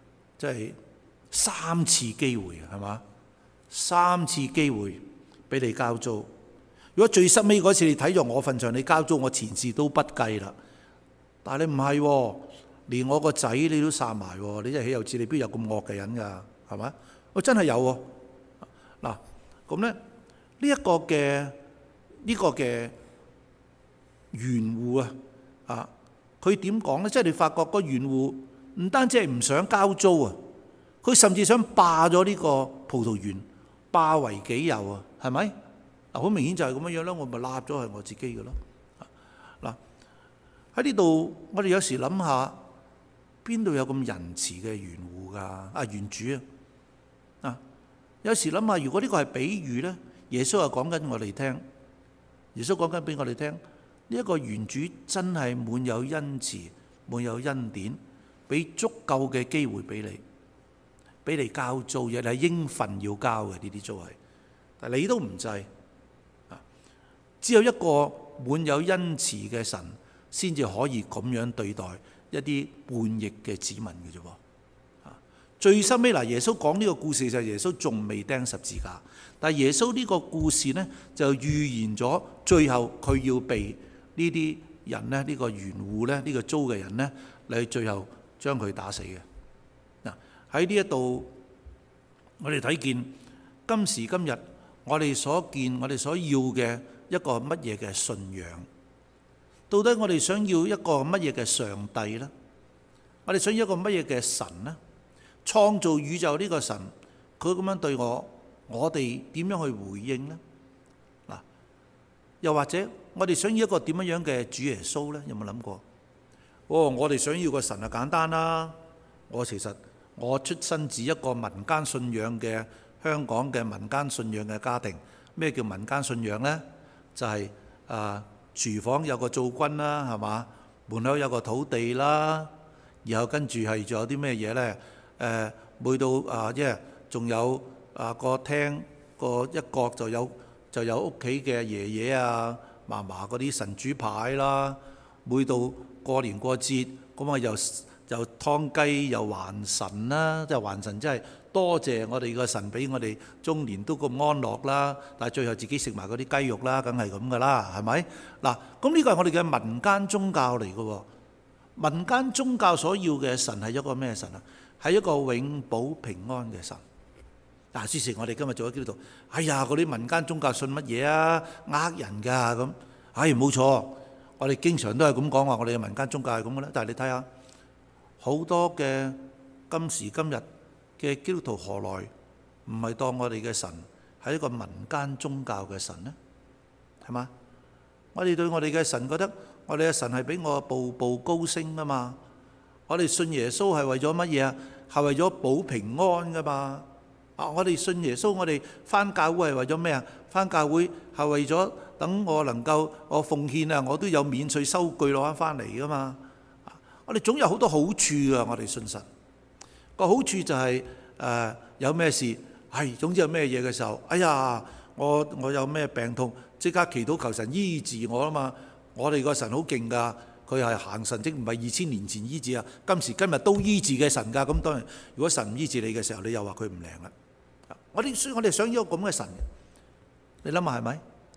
3次機會，係嘛？3次機會俾你交租。如果最失尾嗰次你睇咗我份上，你交租，我前事都不計啦。但係你唔係喎，連我個仔你都殺埋喎，你真係豈有此理，邊有咁惡嘅人㗎？係咪？我真係有喎。嗱，咁咧呢一個嘅園戶佢點講呢？即係你發覺個園戶唔單止係唔想交租啊，佢甚至想霸咗呢個葡萄園，霸為己有啊，係咪？好明顯就係咁樣啦，我咪立咗係我自己嘅咯。嗱，喺呢度我哋有時諗下，邊度有咁仁慈嘅園戶㗎？園主啊！有時諗下，如果呢個係比喻呢，耶穌係講緊我哋聽，耶穌講緊俾我哋聽。呢一個園主真係滿有恩慈，滿有恩典，俾足夠嘅機會俾你交租，亦係應份要交嘅呢啲租係，但你都唔制。只有一個滿有恩慈嘅神，先至可以咁樣對待一啲叛逆嘅子民嘅啫。最收尾嗱，耶穌講呢個故事就係耶穌仲未釘十字架，但係耶穌呢個故事呢，就預言咗最後佢要被呢啲人呢，呢個園戶呢，呢個租嘅人呢，你最後將佢打死嘅。 喺呢一度，我哋睇見今時今日我哋所見、我哋所要嘅一個乜嘢嘅信仰？到底我哋想要一個乜嘢嘅上帝呢？我哋想要一個乜嘢嘅神呢？創造宇宙呢個神，佢咁樣對我哋點樣去回應呢？嗱，又或者我哋想要一個點樣嘅主耶穌呢？有冇諗過？我哋想要個神啊，簡單啦。其實我出身自一個民間信仰嘅香港嘅民間信仰嘅家庭。咩叫民間信仰呢？就係廚房有個灶君啦，係嘛？門口有個土地啦，然後跟住係仲有啲咩嘢呢？每到仲有個廳個一角就有屋企嘅爺爺啊、嫲嫲嗰啲神主牌啦。每到過年過節，咁啊又劏雞又還神啦，即係還神，即係多謝我哋個神俾我哋中年都咁安樂啦。但係最後自己食埋嗰啲雞肉啦，梗係咁噶啦，係咪？嗱，咁呢個係我哋嘅民間宗教嚟嘅喎。民間宗教所要嘅神係一個咩神啊？係一個永保平安嘅神。嗱，於是我哋今日做咗基督徒，哎呀，嗰啲民間宗教信乜嘢啊？呃人㗎咁。冇錯，我哋經常都係咁講話，我哋嘅民間宗教係咁嘅啦。但係你睇下，好多嘅今時今日嘅基督徒何來唔係當我哋嘅神係一個民間宗教嘅神呢？係嘛？我哋對我哋嘅神覺得我哋嘅神係俾我步步高升啊嘛！我哋信耶穌係為咗乜嘢啊？係為咗保平安噶嘛！我哋信耶穌，我哋返教會係為咗咩啊？返教會係為咗等我能夠我奉獻啊，我都有免稅收據攞翻嚟噶嘛！我哋總有好多好處噶，我哋信神個好處就係有咩事總之有咩嘢嘅時候，哎呀，我有咩病痛，即刻祈禱求神醫治我啊嘛！我哋個神好勁噶，佢係行神蹟，唔係2000年前醫治啊，今時今日都醫治嘅神噶。咁當然，如果神唔醫治你嘅時候，你又話佢唔靈啦。我哋想要咁嘅神，你諗下係咪？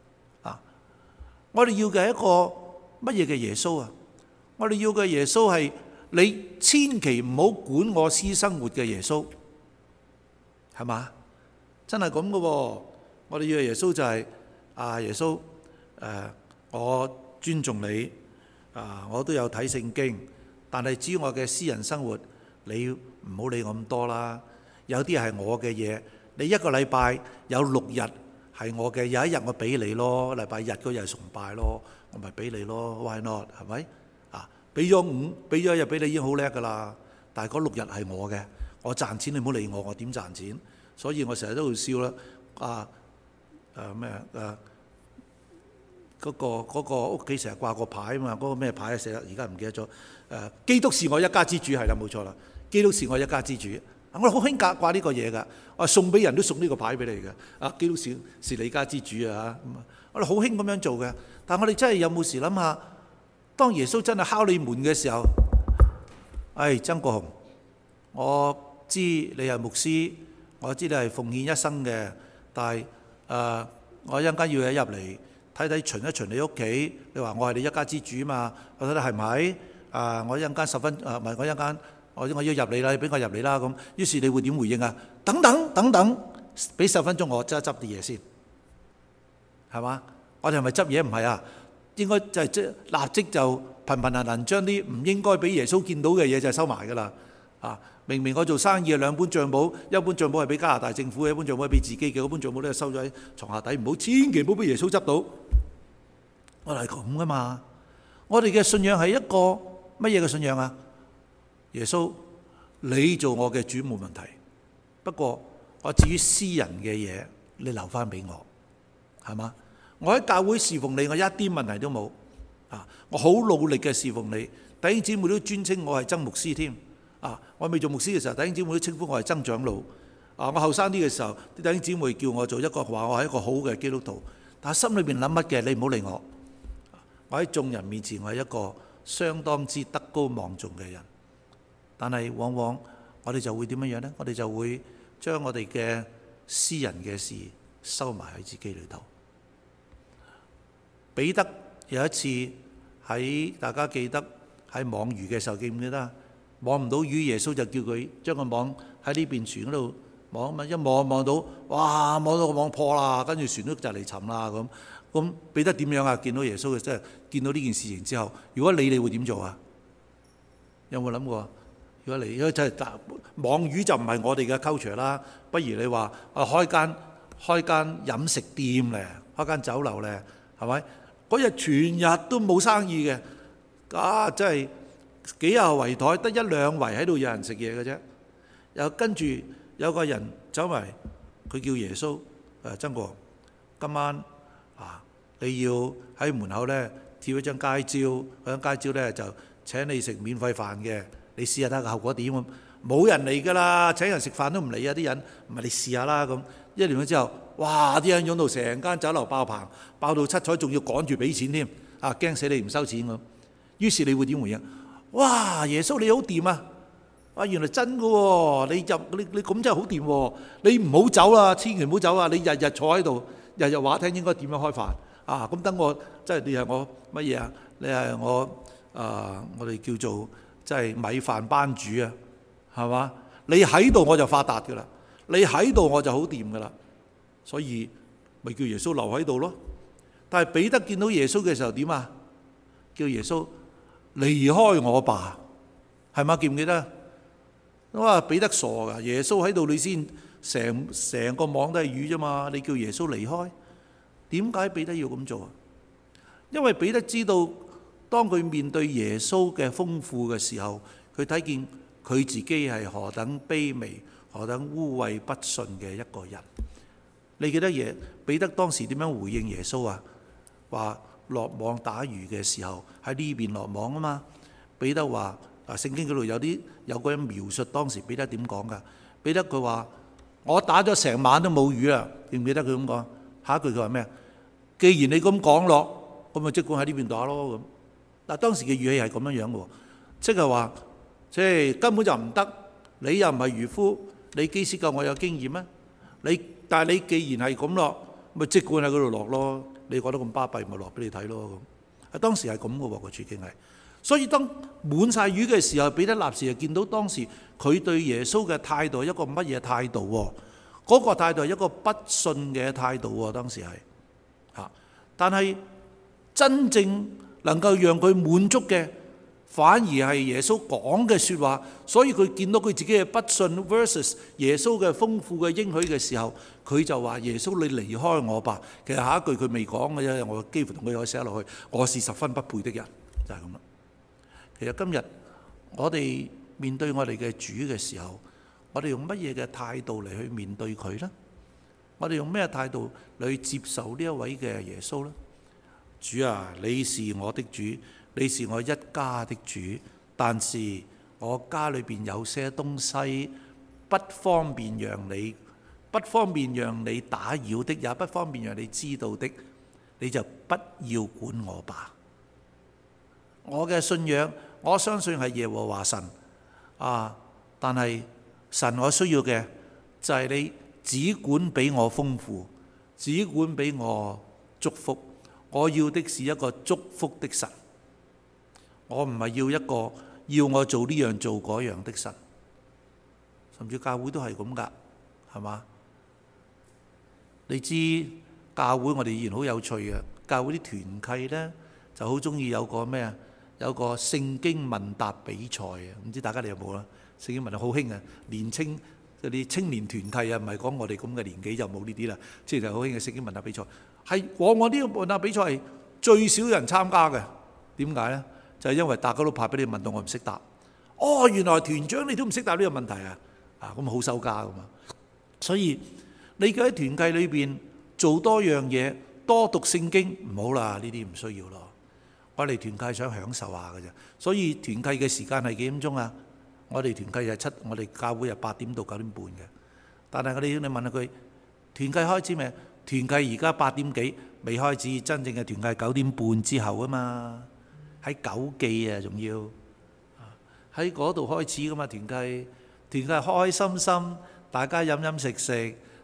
我哋要嘅係一個乜嘢嘅耶穌啊？我哋要嘅耶穌係你千祈唔好管我私生活嘅耶穌，係嘛？真係咁嘅喎。我哋要嘅耶穌就係耶穌，我尊重你，我都有睇聖經，但係至於我嘅私人生活，你唔好理我咁多啦。有啲係我嘅嘢，你一個禮拜有6日係我嘅，有一日我俾你咯，禮拜日嗰日係崇拜咯，我咪俾你咯。Why not？係咪？俾咗一日俾你已經好叻噶啦，但係嗰6日係我嘅，我賺錢你唔好理我，我點賺錢？所以我成日都會笑啦。嗰個屋企成日掛個牌啊嘛，嗰個咩牌啊？成日而家唔記得咗。基督是我一家之主，係啦，冇錯啦。基督是我一家之主。我哋好興掛呢個嘢㗎。我送俾人都送呢個牌俾你嘅。基督是你家之主啊！我哋好興咁樣做嘅。但係我哋真係有冇時諗下，當耶穌真係敲你門嘅時候，曾國雄，我知你係牧師，我知你係奉獻一生嘅，但係我一陣間要你入嚟睇睇巡一巡你屋企，你話我係你一家之主嘛？我睇睇係咪？我一陣間10分，唔係我一陣間我要入嚟啦，你俾我入嚟啦咁。於是你會點回應啊？等等，俾10分鐘我執啲嘢先，係嘛？我哋係咪執嘢？唔係啊！應該就係立即就頻能將啲唔應該俾耶穌見到嘅嘢就收埋㗎啦。明明我做生意嘅2本帳簿，一本帳簿係俾加拿大政府嘅，一本帳簿係俾自己嘅，嗰本帳簿咧收咗喺床下底，千祈唔好俾耶穌執到。我哋係咁噶嘛？我哋嘅信仰係一個乜嘢嘅信仰啊？耶穌，你做我嘅主冇問題，不過我至於私人嘅嘢，你留翻俾我，係嘛？我喺教會侍奉你，我一啲問題都冇。我好努力嘅侍奉你，弟兄姊妹都尊稱我係曾牧師添。我未做牧師嘅時候，弟兄姊妹都稱呼我係曾長老。我後生啲嘅時候，啲弟兄姊妹叫我做一個話我係一個好嘅基督徒，但係心裏邊諗乜嘅，你唔好理我。我喺眾人面前，我係一個相當之德高望重嘅人，但係往往我哋就會點樣呢？我哋就會將我哋嘅私人嘅事收埋喺自己裏頭。彼得有一次喺大家記得喺網魚嘅時候記唔記得？ 網唔到魚，耶穌就叫佢將個網喺呢邊船嗰度網啊嘛，一望到，哇，望到個網破啦，跟住船都就嚟沉啦咁。咁彼得點樣啊？見到耶穌嘅，即係見到呢件事情之後，如果你會點做啊？有冇諗過？如果真係網魚就唔係我哋嘅 culture 啦，不如你話開間飲食店咧，開間酒樓咧，係咪？嗰日全日都冇生意嘅，真係幾廿圍台，得一兩圍喺度有人食嘢嘅啫。又跟住有個人走埋，佢叫耶穌，曾國，今晚你要喺門口咧貼一張街招，嗰張街招咧就請你食免費飯嘅，你試下睇下個後果點咁。冇人嚟㗎啦，請人食飯都唔嚟啊！啲人唔係你試下啦咁。一年咗之後，哇！啲人湧到成間酒樓爆棚，爆到七彩，仲要趕住俾錢添，驚死你唔收錢咁。於是你會點回應？哇！耶穌你好掂啊！原來真㗎喎，你咁真係好掂喎！你唔好走啦，千祈唔好走啊！你日日坐喺度，日日話聽應該點樣開飯。咁等我，即係你係我乜嘢啊？你係我我哋叫做即係米飯班主啊，係嘛？你喺度我就發達㗎啦，你喺度我就好掂㗎啦，所以咪叫耶穌留喺度咯。但係彼得見到耶穌嘅時候點啊？叫耶穌離開我吧，係嘛？記唔記得？我話彼得傻㗎，耶穌喺度你先成個網都係魚啫嘛，你叫耶穌離開？點解彼得要咁做啊？因為彼得知道，當佢面對耶穌嘅豐富嘅時候，佢睇見佢自己係何等卑微、何等污穢不順嘅一個人。你記得彼得當時點樣回應耶穌啊？話落網打魚嘅時候喺呢邊落網啊嘛。彼得話聖經嗰度有個人描述當時彼得點講㗎。彼得佢話：我打咗成晚都冇魚啦。記唔記得佢咁講？下一句佢話咩？既然你咁講落，咁咪即管喺呢邊打咯咁。當時嘅語氣係咁樣嘅喎，即係話，即係根本就唔得。你又唔係漁夫，你機師夠我有經驗咩？但係你既然係咁落，咪即管喺嗰度落咯。你覺得咁巴閉，咪落俾你睇咯咁。當時係咁嘅喎，個處境係。所以當滿晒魚嘅時候，彼得立時就見到當時佢對耶穌嘅態度係一個乜嘢態度喎？嗰個態度係一個不信嘅態度喎。當時係。但係真正能夠讓佢滿足嘅，反而係耶穌講嘅説話。所以佢見到佢自己嘅不信 versus 耶穌嘅豐富嘅應許嘅時候，佢就話：耶穌你離開我吧。其實下一句佢未講嘅啫，我幾乎同佢可以寫落去。我是十分不配的人，就係咁啦。其實今日我哋面對我哋嘅主嘅時候，我哋用乜嘢嘅態度嚟去面對佢呢？我哋用咩態度嚟去接受呢一位嘅耶穌呢？主啊，你是我的主，你是我一家的主，但是我家裏邊有些東西不方便讓你打擾的，也不方便讓你知道的，你就不要管我吧。我嘅信仰，我相信係耶和華神但係神我需要嘅就係你只管俾我豐富，只管俾我祝福。我要的是一個祝福的神，我唔係要一個要我做呢樣做嗰樣的神。甚至教會都係咁噶，係嘛？你知教會我哋依然好有趣嘅，教會啲團契呢就好中意有個咩啊？有個聖經問答比賽啊！唔知大家你有冇啦？聖經問答好興啊，年青嗰啲青年團契啊，唔係講我哋咁嘅年紀就冇呢啲啦，即係就好興嘅聖經問答比賽。係往往呢個問答比賽係最少人參加嘅，點解呢？就係因為大家都怕俾你問到我唔識答。原來團長你都唔識答呢個問題啊！咁好收家噶嘛。所以你喺團契裏邊做多樣嘢，多讀聖經唔好啦，呢啲唔需要咯。我哋團契想享受下嘅啫。所以團契嘅時間係幾點鐘啊？我哋團契係我哋教會係8點到9點半嘅。但係你問下佢團契開始未？團契而家8點幾未開始，真正嘅團契9點半之後啊嘛，喺九記啊，仲要喺嗰度開始噶嘛。團契開開心心，大家飲飲食食，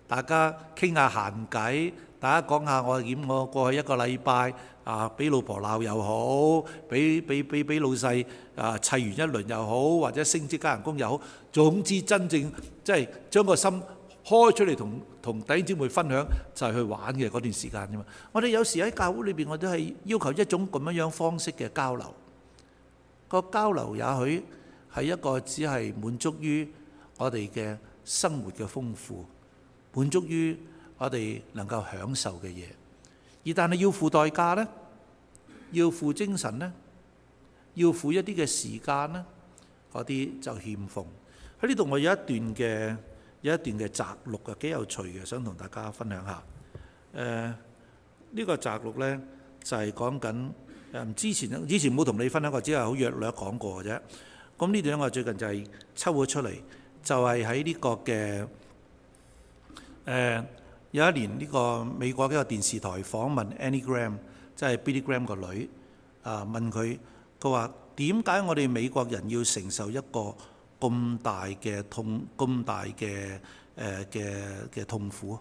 大家傾下閒偈，大家講下我過去一個禮拜俾老婆鬧又好，俾老細砌完一輪又好，或者升職加人工又好，總之真正即係將個心開出嚟同弟兄姊妹分享，就係去玩嘅嗰段時間啫嘛。我哋有時喺教會裏邊，我都係要求一種咁樣方式嘅交流。個交流也許係一個只係滿足於我哋嘅生活嘅豐富，滿足於我哋能夠享受嘅嘢，而但係要付代價呢，要付精神呢，要付一啲嘅時間呢，嗰啲就欠奉。喺呢度我有一段嘅摘錄啊，幾有趣嘅，想同大家分享下。呢個摘錄呢，就係講緊以前冇同你分享過，只係好約略講過嘅啫。咁呢段我最近就係抽咗出嚟，就係喺呢個嘅有一年呢個美國嘅一個電視台訪問 Annie Graham， 即係 Billy Graham 個女，問佢話點解我哋美國人要承受一個咁大嘅痛苦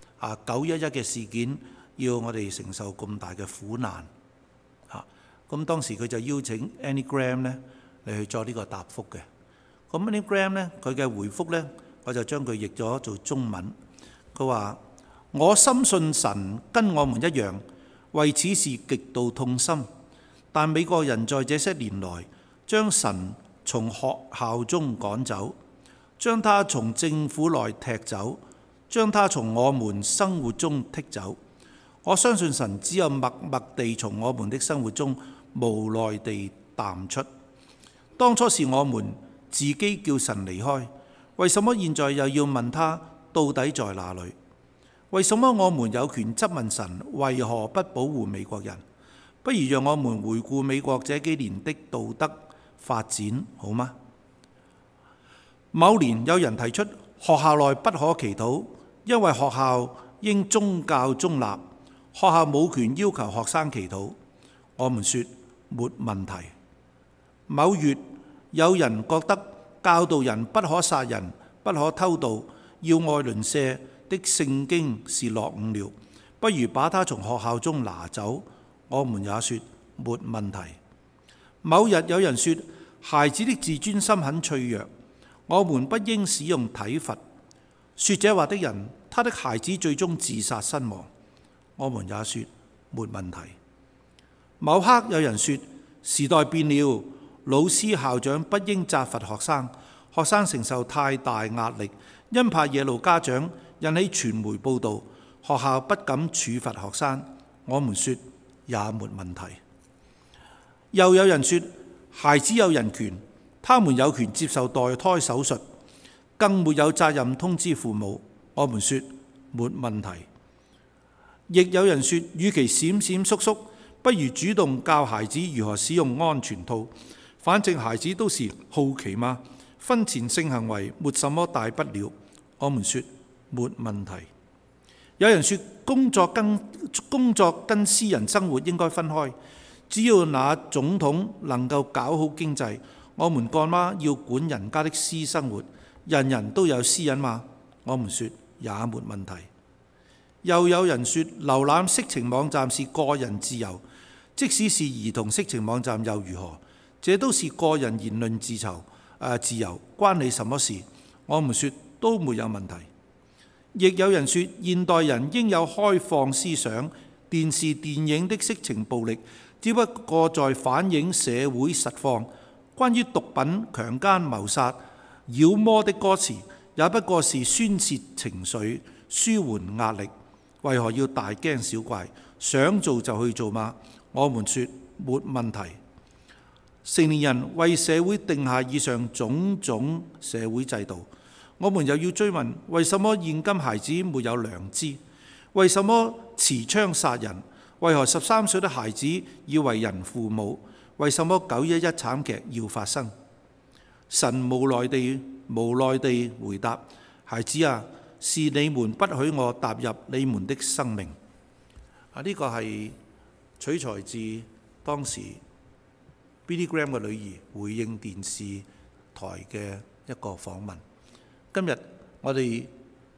？911嘅事件要我哋承受咁大嘅苦難。咁當時佢就邀請 Annie Graham 咧嚟去作呢個答覆嘅。咁 Annie Graham 咧佢嘅回覆咧，我就將佢譯咗做中文。佢話：我深信神跟我們一樣，為此事極度痛心。但美國人在這些年來將神從學校中趕走，將他從政府內踢走，將他從我們生活中剔走。我相信神只有默默地從我們的生活中無奈地淡出。當初是我們自己叫神離開，為什麼現在又要問他到底在哪裏？為什麼我們有權質問神為何不保護美國人？不如讓我們回顧美國這幾年的道德發展好嗎？某年有人提出學校內不可祈禱，因為學校應宗教中立，學校冇權要求學生祈禱。我們說沒問題。某月有人覺得教導人不可殺人、不可偷盜、要愛鄰舍的聖經是落伍了，不如把它從學校中拿走。我們也說沒問題。某日有人說孩子的自尊心很脆弱，我們不應使用體罰。說這話的人，他的孩子最終自殺身亡。我們也說沒問題。某刻有人說時代變了，老師校長不應責罰學生，學生承受太大壓力，因怕惹怒家長，引起傳媒報導，學校不敢處罰學生。我們說也沒問題。又有人說孩子有人權，他們有權接受墮胎手術，更沒有責任通知父母。我們說沒問題。亦有人說，與其閃閃縮縮，不如主動教孩子如何使用安全套。反正孩子都是好奇嘛，婚前性行為沒什麼大不了。我們說沒問題。有人說工作跟私人生活應該分開，只要那總統能夠搞好經濟，我們幹嘛要管人家的私生活？人人都有私隱嘛。我們說也沒問題。又有人說瀏覽色情網站是個人自由，即使是兒童色情網站又如何？這都是個人言論自由，關你什麼事？我們說都沒有問題。亦有人說現代人應有開放思想，電視電影的色情暴力只不過在反映社會實況，關於毒品、強姦、謀殺、妖魔的歌詞也不過是宣泄情緒、舒緩壓力。為何要大驚小怪？想做就去做嗎？我們說沒問題。成年人為社會定下以上種種社會制度，我們又要追問：為什麼現今孩子沒有良知？為什麼持槍殺人？為何13歲的孩子要為人父母？為什麼911慘劇要發生？神無奈地回答：孩子啊，是你們不許我踏入你們的生命。呢個係取材自當時 Billy Graham 嘅女兒回應電視台嘅一個訪問。今日我哋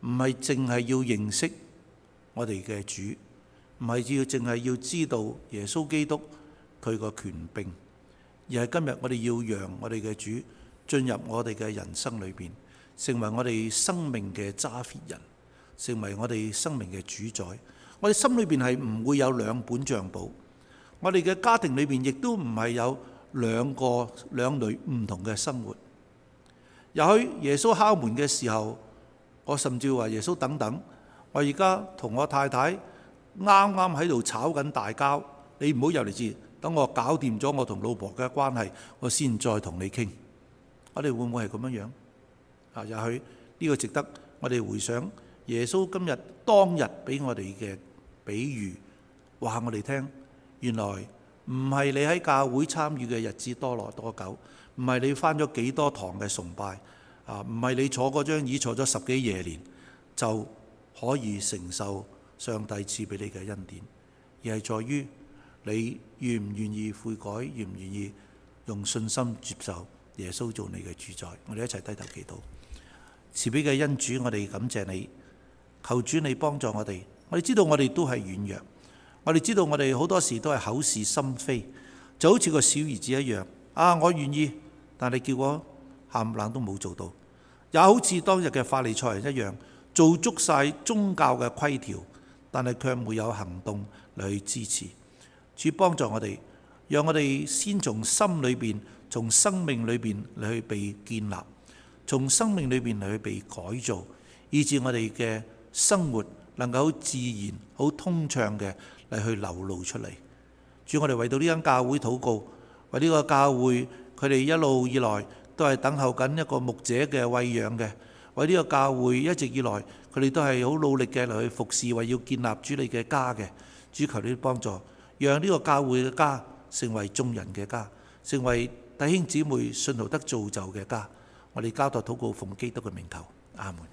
唔係淨係要認識我哋嘅主，唔係淨係要知道耶穌基督佢個權柄，而係今日我哋要讓我哋嘅主進入我哋嘅人生裏邊，成為我哋生命嘅揸 fit 人，成為我哋生命嘅主宰。我哋心裏邊係唔會有兩本賬簿，我哋嘅家庭裏邊亦都唔係有兩類唔同嘅生活。也許耶穌敲門嘅時候，我甚至話耶穌等等，我而家同我太太啱啱喺度吵緊大交，你唔好入嚟住，等我搞掂咗我同老婆嘅關係，我先再同你傾。我哋會唔會係咁樣樣？也許呢個值得我哋回想耶穌今日當日俾我哋嘅比喻，話我哋聽，原來唔係你喺教會參與嘅日子多耐多久，唔係你返咗幾多堂嘅崇拜，唔係你坐嗰張椅坐咗10幾夜年就可以承受上帝賜俾你嘅恩典，而係在於你願唔願意悔改，願唔願意用信心接受耶穌做你嘅主宰。我哋一齊低頭祈禱。慈悲嘅恩主，我哋感謝你，求主你幫助我哋。我哋知道我哋都係軟弱，我哋知道我哋好多時都係口是心非，就好似個小兒子一樣。我願意，但你叫我冚唪唥都冇做到。也好似當日嘅法利賽人一樣，做足晒宗教嘅規條，但係卻沒有行動嚟去支持。主幫助我哋，讓我哋先從心裏邊，從生命裏邊嚟去被建立，從生命裏邊嚟去被改造，以致我哋嘅生活能夠好自然、好通暢嘅嚟去流露出嚟。主，我哋為到呢間教會禱告，為呢個教會佢哋一路以來都係等候緊一個牧者嘅餵養嘅，為呢個教會一直以來佢哋都係好努力嘅嚟去服侍，為要建立主你嘅家嘅。主，求你幫助，讓呢個教會嘅家成為眾人嘅家，成為弟兄姊妹信徒得造就嘅家。我哋交託禱告，奉基督嘅名求，阿門。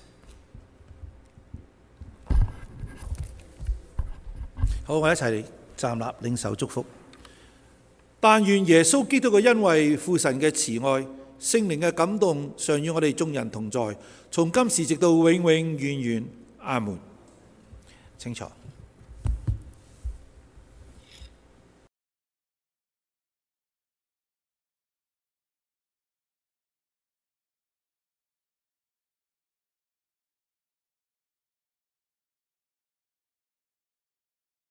好，我一齊站立領受祝福。但願耶穌基督嘅恩惠、父神嘅慈愛、聖靈嘅感動，常與我哋眾人同在，從今時直到永永遠遠。阿門。請坐。